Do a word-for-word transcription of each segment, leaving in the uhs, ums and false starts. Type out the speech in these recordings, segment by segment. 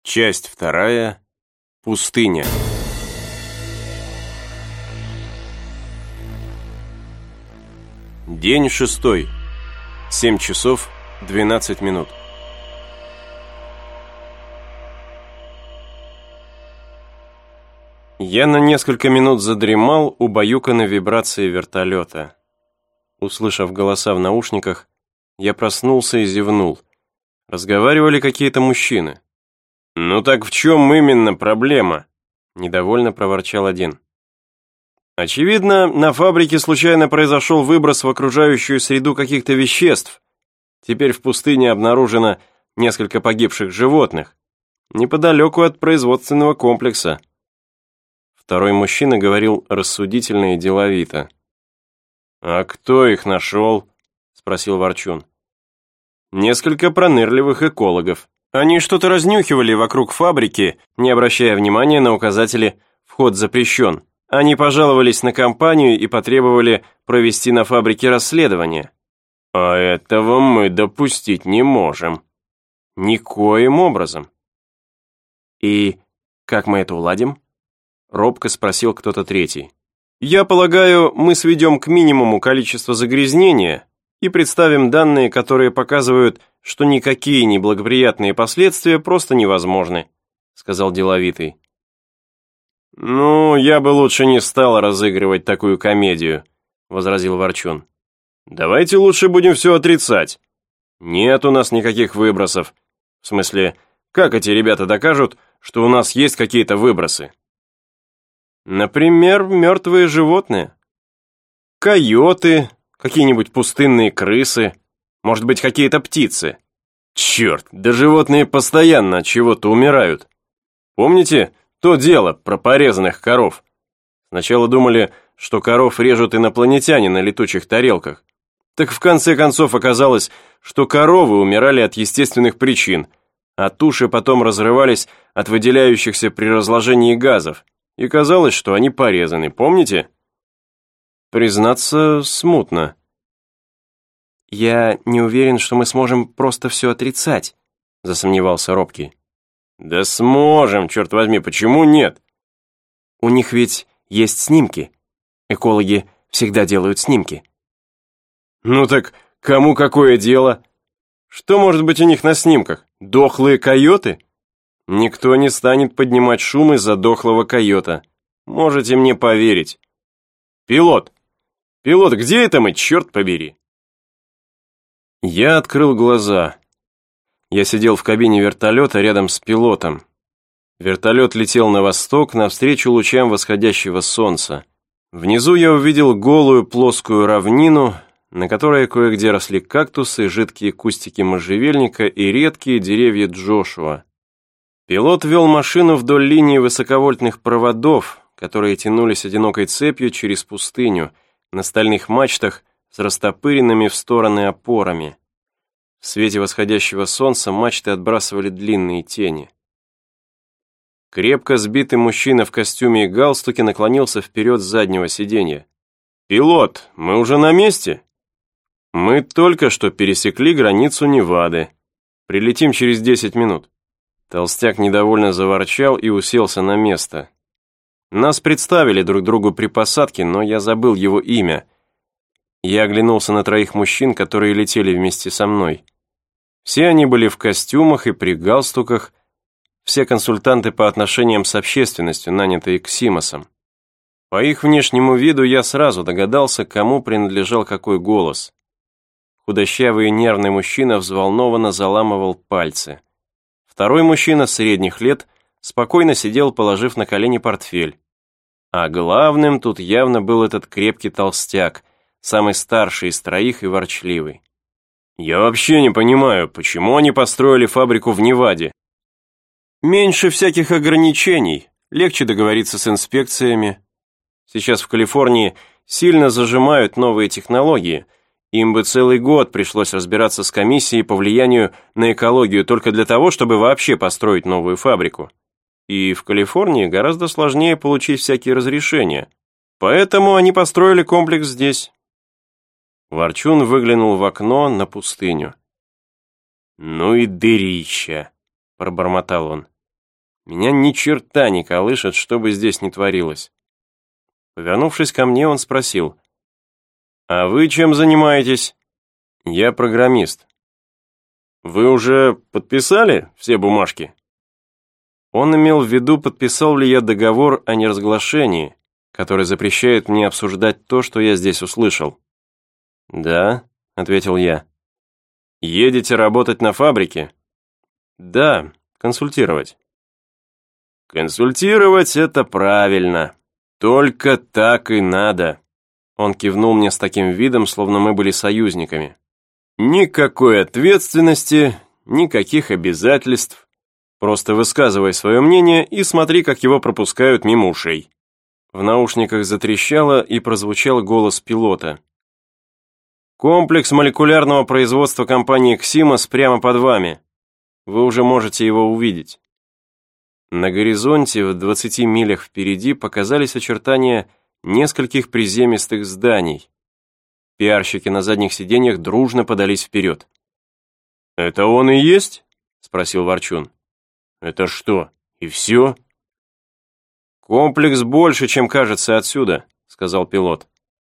Часть вторая. Пустыня. День шестой. Семь часов двенадцать минут. Я на несколько минут задремал, убаюканный вибрацией вертолета. Услышав голоса в наушниках, я проснулся и зевнул. Разговаривали какие-то мужчины. «Ну так в чем именно проблема?» – недовольно проворчал один. «Очевидно, на фабрике случайно произошел выброс в окружающую среду каких-то веществ. Теперь в пустыне обнаружено несколько погибших животных, неподалеку от производственного комплекса». Второй мужчина говорил рассудительно и деловито. «А кто их нашел?» – спросил Ворчун. «Несколько пронырливых экологов. Они что-то разнюхивали вокруг фабрики, не обращая внимания на указатели «Вход запрещен». Они пожаловались на компанию и потребовали провести на фабрике расследование. А этого мы допустить не можем. Никоим образом. И как мы это уладим? Робко спросил кто-то третий. Я полагаю, мы сведем к минимуму количество загрязнения и представим данные, которые показывают, что никакие неблагоприятные последствия просто невозможны, сказал деловитый. «Ну, я бы лучше не стал разыгрывать такую комедию», — возразил Ворчун. «Давайте лучше будем все отрицать. Нет у нас никаких выбросов. В смысле, как эти ребята докажут, что у нас есть какие-то выбросы?» «Например, мертвые животные. Койоты, какие-нибудь пустынные крысы, может быть, какие-то птицы. Черт, да животные постоянно от чего-то умирают. Помните то дело про порезанных коров? Сначала думали, что коров режут инопланетяне на летучих тарелках. Так в конце концов оказалось, что коровы умирали от естественных причин, а туши потом разрывались от выделяющихся при разложении газов, и казалось, что они порезаны, помните? Признаться, смутно. «Я не уверен, что мы сможем просто все отрицать», — засомневался робкий. «Да сможем, черт возьми, почему нет?» «У них ведь есть снимки. Экологи всегда делают снимки». «Ну так кому какое дело? Что может быть у них на снимках? Дохлые койоты? Никто не станет поднимать шум из-за дохлого койота. Можете мне поверить. Пилот! Пилот, где это мы, черт побери?» Я открыл глаза. Я сидел в кабине вертолета рядом с пилотом. Вертолет летел на восток, навстречу лучам восходящего солнца. Внизу я увидел голую плоскую равнину, на которой кое-где росли кактусы, жидкие кустики можжевельника и редкие деревья Джошуа. Пилот вел машину вдоль линии высоковольтных проводов, которые тянулись одинокой цепью через пустыню, на стальных мачтах с растопыренными в стороны опорами. В свете восходящего солнца мачты отбрасывали длинные тени. Крепко сбитый мужчина в костюме и галстуке наклонился вперед с заднего сиденья. «Пилот, мы уже на месте?» «Мы только что пересекли границу Невады. Прилетим через десять минут». Толстяк недовольно заворчал и уселся на место. Нас представили друг другу при посадке, но я забыл его имя. Я оглянулся на троих мужчин, которые летели вместе со мной. Все они были в костюмах и при галстуках, все консультанты по отношениям с общественностью, нанятые Ксимосом. По их внешнему виду я сразу догадался, кому принадлежал какой голос. Худощавый и нервный мужчина взволнованно заламывал пальцы. Второй мужчина средних лет спокойно сидел, положив на колени портфель. А главным тут явно был этот крепкий толстяк, самый старший из троих и ворчливый. «Я вообще не понимаю, почему они построили фабрику в Неваде?» «Меньше всяких ограничений, легче договориться с инспекциями. Сейчас в Калифорнии сильно зажимают новые технологии. Им бы целый год пришлось разбираться с комиссией по влиянию на экологию только для того, чтобы вообще построить новую фабрику. И в Калифорнии гораздо сложнее получить всякие разрешения. Поэтому они построили комплекс здесь». Ворчун выглянул в окно на пустыню. «Ну и дырища», — пробормотал он. Меня ни черта не колышет, что бы здесь ни творилось. Повернувшись ко мне, он спросил: «А вы чем занимаетесь?» «Я программист». «Вы уже подписали все бумажки?» Он имел в виду, подписал ли я договор о неразглашении, который запрещает мне обсуждать то, что я здесь услышал. «Да», — ответил я. «Едете работать на фабрике?» «Да, консультировать». «Консультировать — это правильно. Только так и надо». Он кивнул мне с таким видом, словно мы были союзниками. «Никакой ответственности, никаких обязательств. Просто высказывай свое мнение и смотри, как его пропускают мимо ушей». В наушниках затрещало и прозвучал голос пилота. «Комплекс молекулярного производства компании «Ксимос» прямо под вами. Вы уже можете его увидеть». На горизонте в двадцати милях впереди показались очертания нескольких приземистых зданий. Пиарщики на задних сиденьях дружно подались вперед. «Это он и есть?» — спросил Ворчун. «Это что, и все?» «Комплекс больше, чем кажется отсюда», — сказал пилот.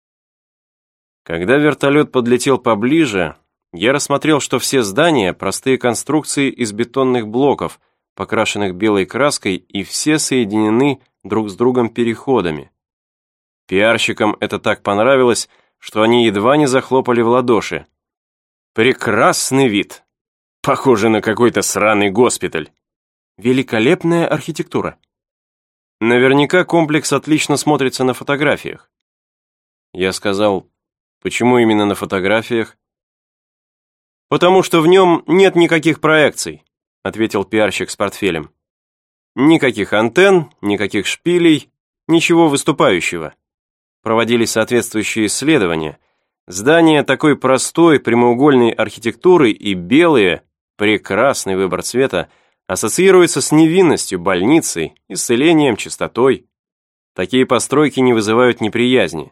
Когда вертолет подлетел поближе, я рассмотрел, что все здания — простые конструкции из бетонных блоков, покрашенных белой краской, и все соединены друг с другом переходами. Пиарщикам это так понравилось, что они едва не захлопали в ладоши. «Прекрасный вид! Похоже на какой-то сраный госпиталь!» «Великолепная архитектура!» «Наверняка комплекс отлично смотрится на фотографиях». Я сказал: «Почему именно на фотографиях?» «Потому что в нем нет никаких проекций», ответил пиарщик с портфелем. «Никаких антенн, никаких шпилей, ничего выступающего. Проводились соответствующие исследования. Здания такой простой прямоугольной архитектуры и белые, прекрасный выбор цвета, ассоциируются с невинностью, больницей, исцелением, чистотой. Такие постройки не вызывают неприязни».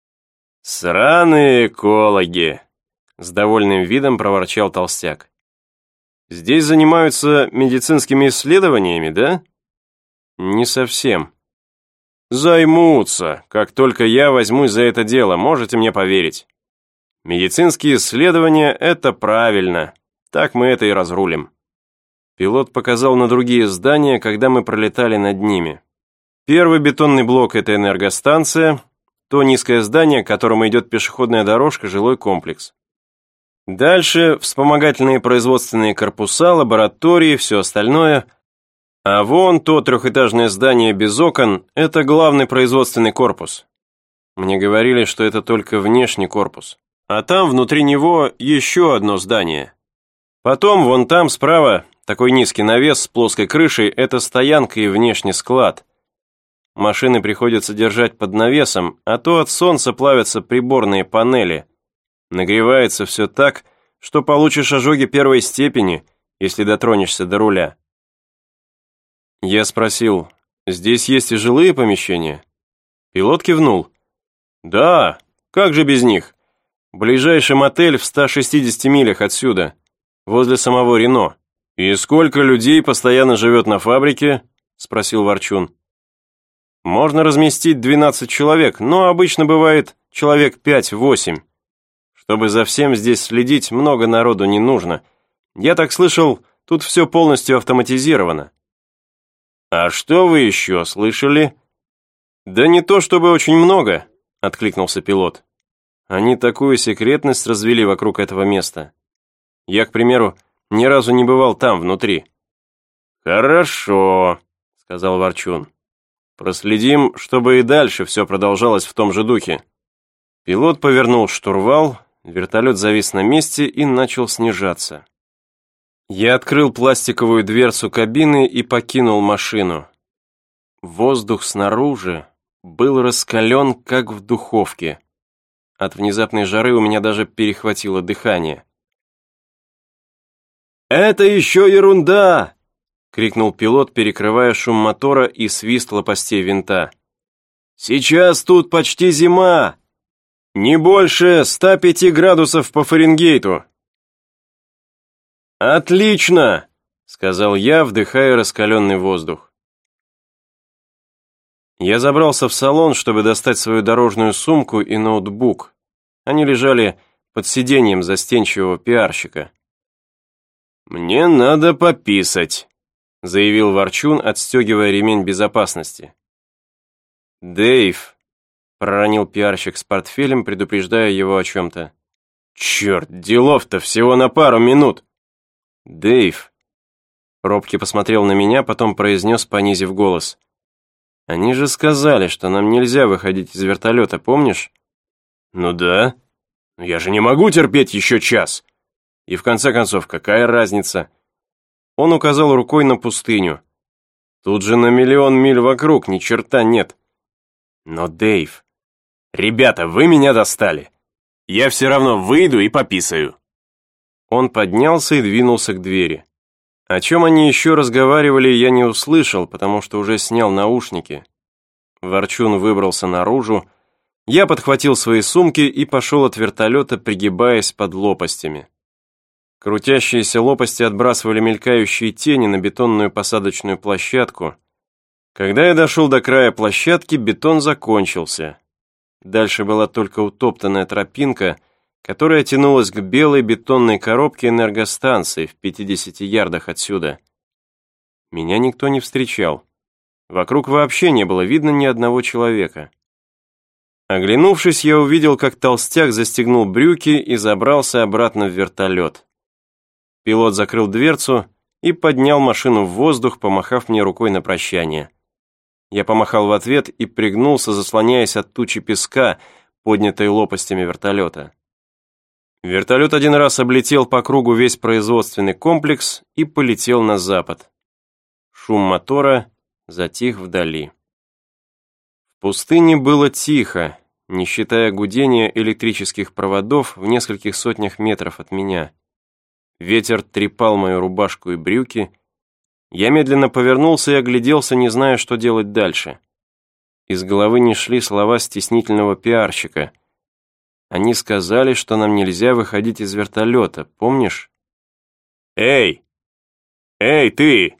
«Сраные экологи!» — с довольным видом проворчал толстяк. «Здесь занимаются медицинскими исследованиями, да?» «Не совсем». «Займутся, как только я возьмусь за это дело, можете мне поверить. Медицинские исследования — это правильно, так мы это и разрулим». Пилот показал на другие здания, когда мы пролетали над ними. Первый бетонный блок — это энергостанция, то низкое здание, к которому идет пешеходная дорожка, жилой комплекс. Дальше вспомогательные производственные корпуса, лаборатории, все остальное. А вон то трехэтажное здание без окон – это главный производственный корпус. Мне говорили, что это только внешний корпус. А там внутри него еще одно здание. Потом вон там справа такой низкий навес с плоской крышей – это стоянка и внешний склад. Машины приходится держать под навесом, а то от солнца плавятся приборные панели. Нагревается все так, что получишь ожоги первой степени, если дотронешься до руля. Я спросил: «Здесь есть и жилые помещения?» Пилот кивнул. «Да, как же без них? Ближайший мотель в ста шестидесяти милях отсюда, возле самого Рено». «И сколько людей постоянно живет на фабрике?» — спросил Ворчун. «Можно разместить двенадцать человек, но обычно бывает человек пять-восемь. Чтобы за всем здесь следить, много народу не нужно. Я так слышал, тут все полностью автоматизировано». «А что вы еще слышали?» «Да не то чтобы очень много», — откликнулся пилот. «Они такую секретность развели вокруг этого места. Я, к примеру, ни разу не бывал там, внутри». «Хорошо», — сказал Ворчун. «Проследим, чтобы и дальше все продолжалось в том же духе». Пилот повернул штурвал, вертолет завис на месте и начал снижаться. Я открыл пластиковую дверцу кабины и покинул машину. Воздух снаружи был раскален, как в духовке. От внезапной жары у меня даже перехватило дыхание. «Это еще ерунда!» — крикнул пилот, перекрывая шум мотора и свист лопастей винта. «Сейчас тут почти зима! Не больше ста пяти градусов по Фаренгейту!» «Отлично!» — сказал я, вдыхая раскаленный воздух. Я забрался в салон, чтобы достать свою дорожную сумку и ноутбук. Они лежали под сиденьем застенчивого пиарщика. «Мне надо пописать», — заявил Ворчун, отстегивая ремень безопасности. «Дэйв», — проронил пиарщик с портфелем, предупреждая его о чем-то. «Черт, делов-то всего на пару минут!» «Дэйв», — робкий посмотрел на меня, потом произнес, понизив голос. «Они же сказали, что нам нельзя выходить из вертолета, помнишь?» «Ну да. Но я же не могу терпеть еще час. И в конце концов, какая разница?» Он указал рукой на пустыню. «Тут же на миллион миль вокруг ни черта нет». «Но, Дэйв, ребята, вы меня достали. Я все равно выйду и пописаю». Он поднялся и двинулся к двери. О чем они еще разговаривали, я не услышал, потому что уже снял наушники. Ворчун выбрался наружу. Я подхватил свои сумки и пошел от вертолета, пригибаясь под лопастями. Крутящиеся лопасти отбрасывали мелькающие тени на бетонную посадочную площадку. Когда я дошел до края площадки, бетон закончился. Дальше была только утоптанная тропинка, которая тянулась к белой бетонной коробке энергостанции в пятидесяти ярдах отсюда. Меня никто не встречал. Вокруг вообще не было видно ни одного человека. Оглянувшись, я увидел, как толстяк застегнул брюки и забрался обратно в вертолет. Пилот закрыл дверцу и поднял машину в воздух, помахав мне рукой на прощание. Я помахал в ответ и пригнулся, заслоняясь от тучи песка, поднятой лопастями вертолета. Вертолет один раз облетел по кругу весь производственный комплекс и полетел на запад. Шум мотора затих вдали. В пустыне было тихо, не считая гудения электрических проводов в нескольких сотнях метров от меня. Ветер трепал мою рубашку и брюки. Я медленно повернулся и огляделся, не зная, что делать дальше. Из головы не шли слова стеснительного пиарщика. Они сказали, что нам нельзя выходить из вертолета, помнишь? «Эй! Эй, ты!»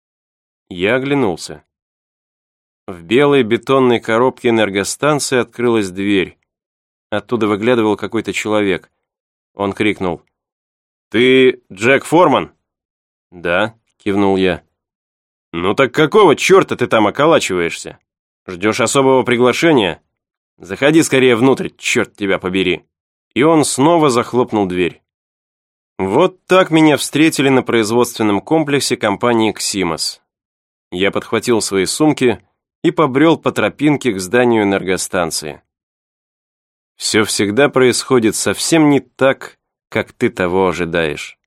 Я оглянулся. В белой бетонной коробке энергостанции открылась дверь. Оттуда выглядывал какой-то человек. Он крикнул: «Ты Джек Форман?» «Да», — кивнул я. «Ну так какого черта ты там околачиваешься? Ждешь особого приглашения? Заходи скорее внутрь, черт тебя побери». И он снова захлопнул дверь. Вот так меня встретили на производственном комплексе компании «Ксимос». Я подхватил свои сумки и побрел по тропинке к зданию энергостанции. Все всегда происходит совсем не так, как ты того ожидаешь.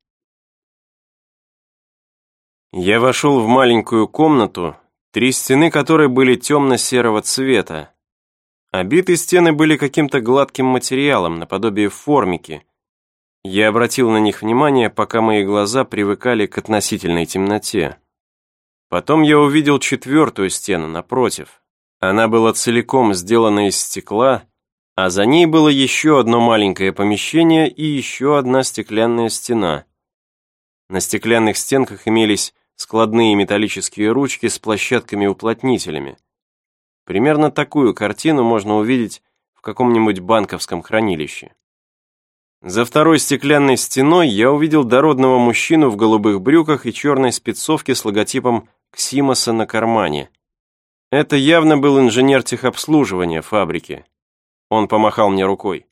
Я вошел в маленькую комнату, три стены которой были темно-серого цвета. Обиты стены были каким-то гладким материалом, наподобие формики. Я обратил на них внимание, пока мои глаза привыкали к относительной темноте. Потом я увидел четвертую стену напротив. Она была целиком сделана из стекла, а за ней было еще одно маленькое помещение и еще одна стеклянная стена. На стеклянных стенках имелись складные металлические ручки с площадками-уплотнителями. Примерно такую картину можно увидеть в каком-нибудь банковском хранилище. За второй стеклянной стеной я увидел дородного мужчину в голубых брюках и черной спецовке с логотипом «Ксимоса» на кармане. Это явно был инженер техобслуживания фабрики. Он помахал мне рукой.